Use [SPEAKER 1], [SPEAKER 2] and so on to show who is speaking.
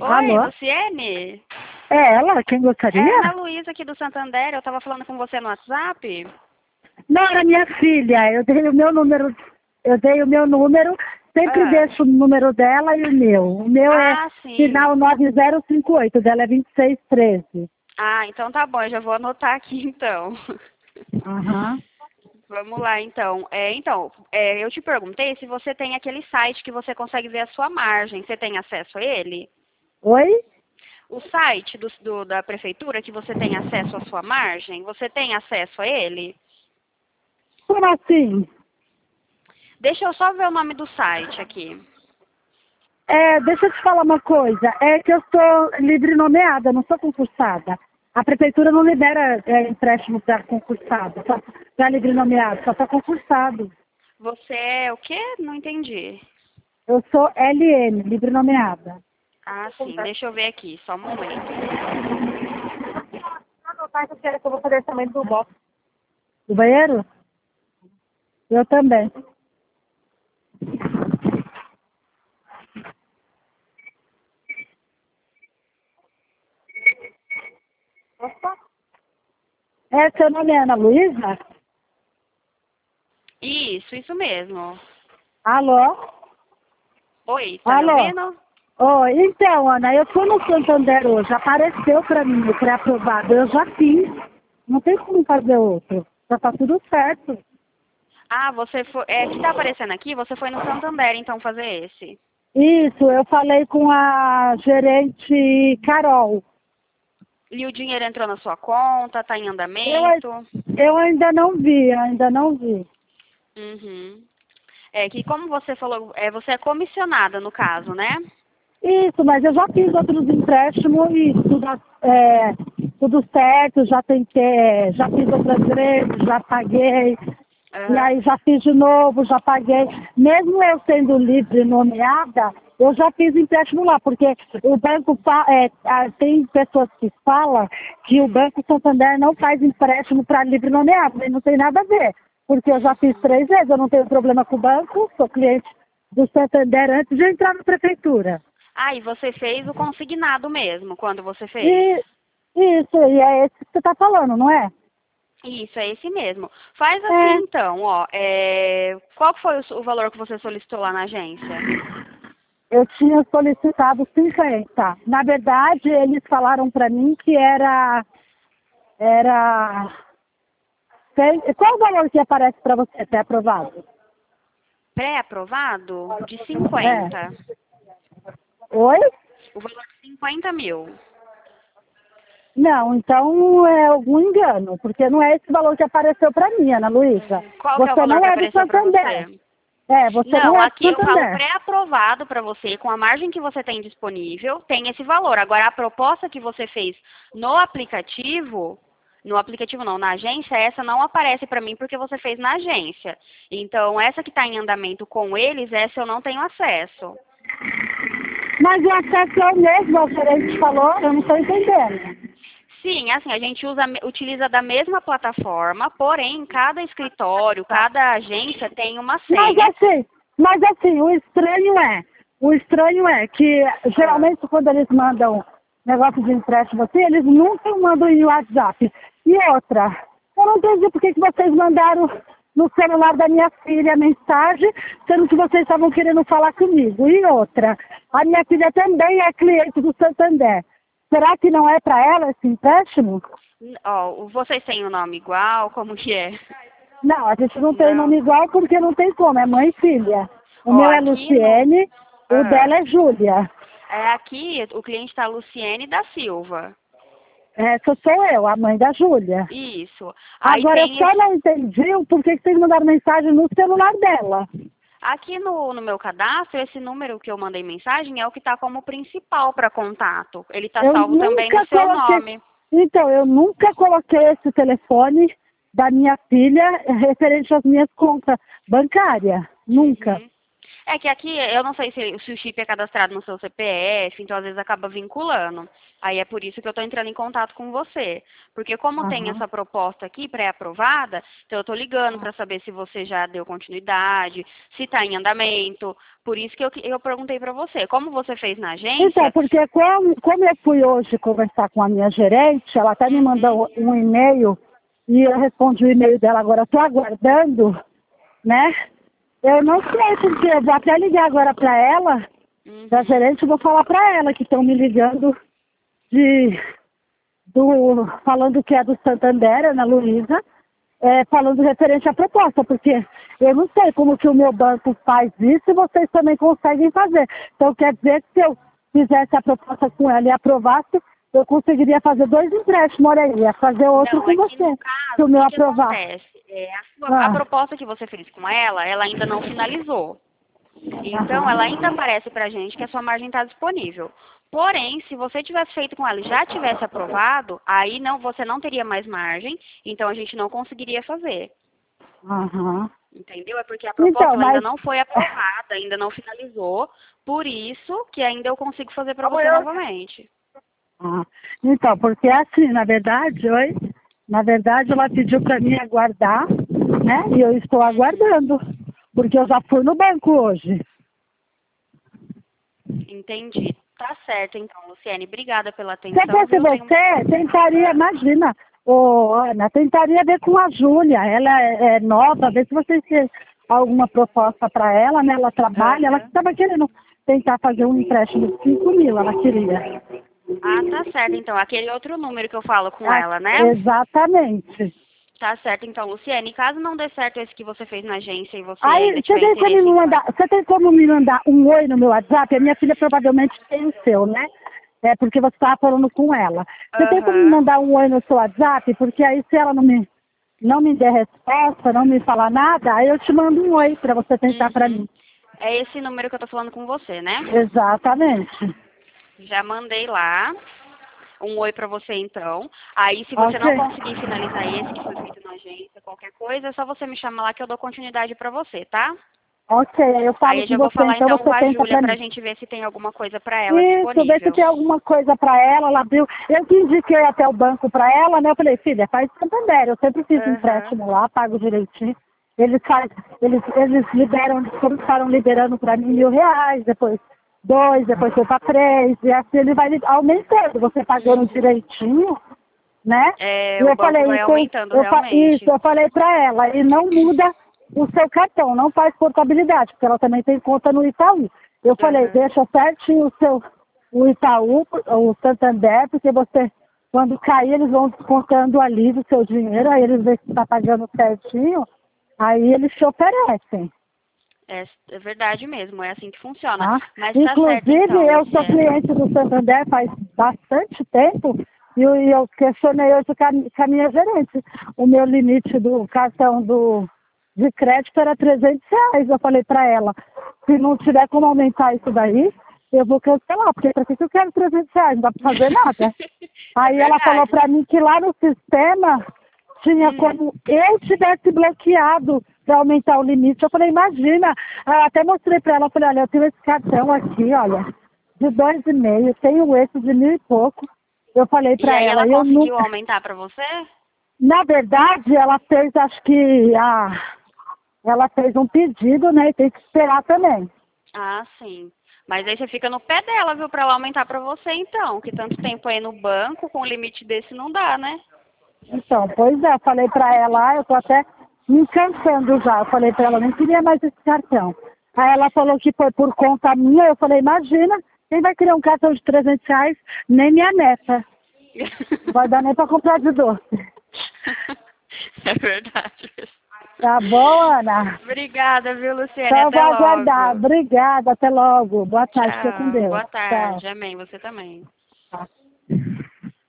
[SPEAKER 1] Oi,
[SPEAKER 2] Alô?
[SPEAKER 1] Luciene?
[SPEAKER 2] É ela? Quem
[SPEAKER 1] É
[SPEAKER 2] gostaria?
[SPEAKER 1] Ana Luísa aqui do Santander. Eu tava falando com você no WhatsApp.
[SPEAKER 2] Não, era minha filha. Eu dei o meu número, sempre
[SPEAKER 1] Ah,
[SPEAKER 2] deixo o número dela e o meu. O meu é
[SPEAKER 1] sim.
[SPEAKER 2] final 9058, o dela é 2613.
[SPEAKER 1] Ah, então tá bom. Eu já vou anotar aqui então.
[SPEAKER 2] Aham.
[SPEAKER 1] Vamos lá, então. Eu te perguntei se você tem aquele site que você consegue ver a sua margem. Você tem acesso a ele?
[SPEAKER 2] Oi?
[SPEAKER 1] O site da prefeitura que você tem acesso à sua margem, você tem acesso a ele?
[SPEAKER 2] Como assim?
[SPEAKER 1] Deixa eu só ver o nome do site aqui.
[SPEAKER 2] Deixa eu te falar uma coisa. É que eu sou livre nomeada, não sou concursada. A prefeitura não libera empréstimo para concursado, só para livre nomeado, só para concursado.
[SPEAKER 1] Você é o quê? Não entendi.
[SPEAKER 2] Eu sou LM, livre nomeada.
[SPEAKER 1] Ah, sim. Deixa eu ver aqui, só um momento.
[SPEAKER 2] Anotar que eu quero que eu vou fazer também do box. Do banheiro? Eu também. Seu nome é Ana Luísa?
[SPEAKER 1] Isso mesmo.
[SPEAKER 2] Alô?
[SPEAKER 1] Oi, tá me
[SPEAKER 2] Alô?
[SPEAKER 1] ouvindo?
[SPEAKER 2] Oi, então, Ana, eu fui no Santander hoje, apareceu para mim o pré-aprovado, eu já fiz. Não tem como fazer outro. Já tá tudo certo.
[SPEAKER 1] Ah, você foi. É que tá aparecendo aqui, você foi no Santander, então, fazer esse.
[SPEAKER 2] Isso, eu falei com a gerente Carol.
[SPEAKER 1] E o dinheiro entrou na sua conta, tá em
[SPEAKER 2] Eu,
[SPEAKER 1] andamento?
[SPEAKER 2] eu ainda não vi.
[SPEAKER 1] Uhum. É que como você falou, você é comissionada no caso, né?
[SPEAKER 2] Isso, mas eu já fiz outros empréstimos e tudo certo, já tentei, já fiz outras vezes, já paguei, e
[SPEAKER 1] Aham.
[SPEAKER 2] aí já fiz de novo, já paguei. Mesmo eu sendo livre nomeada, eu já fiz empréstimo lá, porque o banco tem pessoas que falam que o Banco Santander não faz empréstimo para livre nomeado, mas não tem nada a ver, porque eu já fiz 3 vezes, eu não tenho problema com o banco, sou cliente do Santander antes de entrar na prefeitura.
[SPEAKER 1] Ah, e você fez o consignado mesmo, quando você fez?
[SPEAKER 2] E isso, e é esse que você está falando, não é?
[SPEAKER 1] Isso, é esse mesmo. Faz assim
[SPEAKER 2] É,
[SPEAKER 1] então, ó. Qual que foi o valor que você solicitou lá na agência?
[SPEAKER 2] eu tinha solicitado 50. Na verdade, eles falaram para mim que era qual o valor que aparece para você ter aprovado?
[SPEAKER 1] Pré-aprovado? De
[SPEAKER 2] É.
[SPEAKER 1] 50.
[SPEAKER 2] Oi?
[SPEAKER 1] O valor de 50 mil.
[SPEAKER 2] Não, então é algum engano, porque não é esse valor que apareceu para mim, Ana Luísa.
[SPEAKER 1] Qual que é o
[SPEAKER 2] Você
[SPEAKER 1] valor
[SPEAKER 2] não
[SPEAKER 1] que
[SPEAKER 2] é do
[SPEAKER 1] apareceu para
[SPEAKER 2] Santander.
[SPEAKER 1] você?
[SPEAKER 2] Você não
[SPEAKER 1] Não,
[SPEAKER 2] é do
[SPEAKER 1] aqui eu falo
[SPEAKER 2] Santander.
[SPEAKER 1] pré-aprovado para você, com a margem que você tem disponível, tem esse valor. Agora, a proposta que você fez no aplicativo não, na agência, essa não aparece para mim porque você fez na agência. Então, essa que está em andamento com eles, essa eu não tenho acesso.
[SPEAKER 2] Mas o acesso é o mesmo, a gerente falou, eu não estou entendendo.
[SPEAKER 1] Sim, assim, a gente utiliza da mesma plataforma, porém, cada escritório, cada agência tem uma
[SPEAKER 2] Mas
[SPEAKER 1] senha.
[SPEAKER 2] assim, mas assim, o estranho é que
[SPEAKER 1] Ah,
[SPEAKER 2] geralmente quando eles mandam negócio de empréstimo assim, eles nunca mandam em WhatsApp. E outra, eu não entendi por que vocês mandaram no celular da minha filha a mensagem, sendo que vocês estavam querendo falar comigo. E outra, a minha filha também é cliente do Santander. Será que não é para ela esse empréstimo?
[SPEAKER 1] ó, vocês têm o nome igual? Como que é?
[SPEAKER 2] Não, a gente não tem
[SPEAKER 1] Não.
[SPEAKER 2] nome igual porque não tem como, é mãe e filha. O
[SPEAKER 1] Ó,
[SPEAKER 2] meu é
[SPEAKER 1] aqui no.
[SPEAKER 2] Luciene, o
[SPEAKER 1] Ah,
[SPEAKER 2] dela é Júlia.
[SPEAKER 1] aqui o cliente está Luciene da Silva.
[SPEAKER 2] Essa sou eu, a mãe da Júlia.
[SPEAKER 1] Isso. Aí
[SPEAKER 2] Agora, eu
[SPEAKER 1] tem
[SPEAKER 2] só
[SPEAKER 1] esse.
[SPEAKER 2] não entendi o porquê que vocês mandaram mensagem no celular dela.
[SPEAKER 1] Aqui no meu cadastro, esse número que eu mandei mensagem é o que está como principal para contato. Ele está
[SPEAKER 2] Eu
[SPEAKER 1] salvo também no
[SPEAKER 2] nunca
[SPEAKER 1] seu
[SPEAKER 2] coloquei...
[SPEAKER 1] nome.
[SPEAKER 2] Então, eu nunca coloquei esse telefone da minha filha referente às minhas contas bancárias. Nunca.
[SPEAKER 1] Uhum. É que aqui, eu não sei se o chip é cadastrado no seu CPF, então às vezes acaba vinculando. Aí é por isso que eu estou entrando em contato com você. Porque como tem
[SPEAKER 2] Aham.
[SPEAKER 1] essa proposta aqui pré-aprovada, então eu estou ligando para saber se você já deu continuidade, se está em andamento. Por isso que eu perguntei para você. Como você fez na
[SPEAKER 2] Então,
[SPEAKER 1] agência?
[SPEAKER 2] porque como eu fui hoje conversar com a minha gerente, ela até me
[SPEAKER 1] Uhum,
[SPEAKER 2] mandou um e-mail e eu respondi o e-mail dela agora. Estou aguardando, né? Eu não sei, porque eu vou até ligar agora para ela, da
[SPEAKER 1] uhum.
[SPEAKER 2] gerente, eu vou falar para ela que estão me ligando de, falando que é do Santander, Ana Luísa, falando referente à proposta, porque eu não sei como que o meu banco faz isso e vocês também conseguem fazer. Então quer dizer que se eu fizesse a proposta com ela e aprovasse, eu conseguiria fazer 2 empréstimos, olha aí, ia fazer outro
[SPEAKER 1] Não,
[SPEAKER 2] com
[SPEAKER 1] aqui no
[SPEAKER 2] você, se
[SPEAKER 1] caso,
[SPEAKER 2] o
[SPEAKER 1] o
[SPEAKER 2] meu
[SPEAKER 1] que que
[SPEAKER 2] aprovar.
[SPEAKER 1] acontece? A
[SPEAKER 2] Ah,
[SPEAKER 1] proposta que você fez com ela ainda não finalizou. Então, ela
[SPEAKER 2] aham.
[SPEAKER 1] ainda aparece para a gente que a sua margem está disponível. Porém, se você tivesse feito com ela e já tivesse aprovado, aí não, você não teria mais margem, então a gente não conseguiria fazer.
[SPEAKER 2] Aham.
[SPEAKER 1] Entendeu? É porque a proposta
[SPEAKER 2] Então,
[SPEAKER 1] ela ainda
[SPEAKER 2] mas.
[SPEAKER 1] não foi aprovada, ainda não finalizou, por isso que ainda eu consigo fazer para você novamente.
[SPEAKER 2] Ah, então, porque assim, na verdade, oi, na verdade ela pediu para mim aguardar, né? E eu estou
[SPEAKER 1] Uhum.
[SPEAKER 2] aguardando, porque eu já fui no banco hoje.
[SPEAKER 1] Entendi. Tá certo, então, Luciane. Obrigada pela
[SPEAKER 2] Se
[SPEAKER 1] atenção,
[SPEAKER 2] fosse
[SPEAKER 1] viu? Tenho...
[SPEAKER 2] você, tentaria, imagina, ô Ana, tentaria ver com a Júlia, ela é nova, ver se vocês têm alguma proposta para ela, né? Ela trabalha, ela
[SPEAKER 1] Aham.
[SPEAKER 2] estava querendo tentar fazer um empréstimo de 5.000, ela queria.
[SPEAKER 1] Ah, tá certo, então. Aquele outro número que eu falo com
[SPEAKER 2] Ah,
[SPEAKER 1] ela, né?
[SPEAKER 2] exatamente.
[SPEAKER 1] Tá certo, então, Luciane. Caso não dê certo esse que você fez na agência e você
[SPEAKER 2] Aí,
[SPEAKER 1] ainda tiver interesse em fazer.
[SPEAKER 2] você tem como me mandar um oi no meu WhatsApp? A minha filha provavelmente tem o seu, né? É porque você estava falando com ela. Você tem como me
[SPEAKER 1] Aham.
[SPEAKER 2] mandar um oi no seu WhatsApp? Porque aí se ela não me der resposta, não me falar nada, aí eu te mando um oi para você tentar para
[SPEAKER 1] Uhum.
[SPEAKER 2] mim.
[SPEAKER 1] É esse número que eu tô falando com você, né?
[SPEAKER 2] Exatamente.
[SPEAKER 1] Já mandei lá. Um oi pra você, então. Aí, se você
[SPEAKER 2] Ok.
[SPEAKER 1] não conseguir finalizar esse que foi feito na agência, qualquer coisa, é só você me chamar lá que eu dou continuidade pra você, tá?
[SPEAKER 2] Ok, aí eu
[SPEAKER 1] Aí
[SPEAKER 2] falo
[SPEAKER 1] eu
[SPEAKER 2] com
[SPEAKER 1] já vou
[SPEAKER 2] você,
[SPEAKER 1] falar
[SPEAKER 2] então
[SPEAKER 1] então com
[SPEAKER 2] você
[SPEAKER 1] a
[SPEAKER 2] tenta
[SPEAKER 1] Júlia
[SPEAKER 2] para
[SPEAKER 1] pra
[SPEAKER 2] mim.
[SPEAKER 1] gente ver se tem alguma coisa pra ela
[SPEAKER 2] Isso, vê se
[SPEAKER 1] disponível.
[SPEAKER 2] tem alguma coisa para ela abriu. Eu que indiquei até o banco para ela, né? Eu falei, filha, faz Santander. Eu sempre fiz
[SPEAKER 1] Aham.
[SPEAKER 2] empréstimo lá, pago direitinho. Eles liberam, começaram liberando para mim R$ 1.000, depois 2, depois foi para 3, e assim ele vai aumentando, você pagando
[SPEAKER 1] Uhum.
[SPEAKER 2] direitinho, né?
[SPEAKER 1] É,
[SPEAKER 2] E
[SPEAKER 1] o
[SPEAKER 2] eu
[SPEAKER 1] banco
[SPEAKER 2] falei,
[SPEAKER 1] vai
[SPEAKER 2] isso,
[SPEAKER 1] aumentando realmente.
[SPEAKER 2] isso, eu falei para ela, e não muda o seu cartão, não faz portabilidade, porque ela também tem conta no Itaú. Eu falei,
[SPEAKER 1] Aham.
[SPEAKER 2] deixa certinho o Itaú, o Santander, porque você, quando cair, eles vão descontando ali do seu dinheiro, aí eles veem se está pagando certinho, aí eles te oferecem.
[SPEAKER 1] É verdade mesmo, é assim que funciona.
[SPEAKER 2] Tá?
[SPEAKER 1] Mas tá certo
[SPEAKER 2] Inclusive,
[SPEAKER 1] então,
[SPEAKER 2] eu sou
[SPEAKER 1] Luciane.
[SPEAKER 2] cliente do Santander faz bastante tempo e eu questionei hoje com a minha gerente. O meu limite do cartão de crédito era R$ 300. Eu falei para ela, se não tiver como aumentar isso daí, eu vou cancelar, porque para que eu quero R$ 300? Não dá para fazer nada.
[SPEAKER 1] É
[SPEAKER 2] Aí ela falou
[SPEAKER 1] verdade.
[SPEAKER 2] para mim que lá no sistema tinha
[SPEAKER 1] Uhum.
[SPEAKER 2] como eu tivesse bloqueado para aumentar o limite. Eu falei, imagina, até mostrei para ela, falei, olha, eu tenho esse cartão aqui, olha, de 2,5, tenho esse de 1.000 e pouco. Eu falei
[SPEAKER 1] E
[SPEAKER 2] para
[SPEAKER 1] aí
[SPEAKER 2] ela,
[SPEAKER 1] ela
[SPEAKER 2] eu
[SPEAKER 1] conseguiu
[SPEAKER 2] nunca.
[SPEAKER 1] aumentar pra você?
[SPEAKER 2] Na verdade, ela fez, acho que ela fez um pedido, né? E tem que esperar também.
[SPEAKER 1] Ah, sim. Mas aí você fica no pé dela, viu, pra ela aumentar pra você então, que tanto tempo aí no banco com um limite desse não dá, né?
[SPEAKER 2] Então, pois é, eu falei para ela, eu tô até me cansando já. Eu falei para ela, eu não queria mais esse cartão. Aí ela falou que foi por conta minha. Eu falei, imagina, quem vai criar um cartão de R$ 300? Nem minha neta. Não vai dar nem para comprar de doce.
[SPEAKER 1] É verdade.
[SPEAKER 2] Tá bom, Ana?
[SPEAKER 1] Obrigada, viu, Luciane?
[SPEAKER 2] Então eu vou
[SPEAKER 1] Até
[SPEAKER 2] aguardar.
[SPEAKER 1] logo.
[SPEAKER 2] Obrigada, até logo. Boa tarde, fica com
[SPEAKER 1] Tchau.
[SPEAKER 2] Deus.
[SPEAKER 1] Boa
[SPEAKER 2] Tchau.
[SPEAKER 1] tarde. Amém. Você também.
[SPEAKER 2] Tá.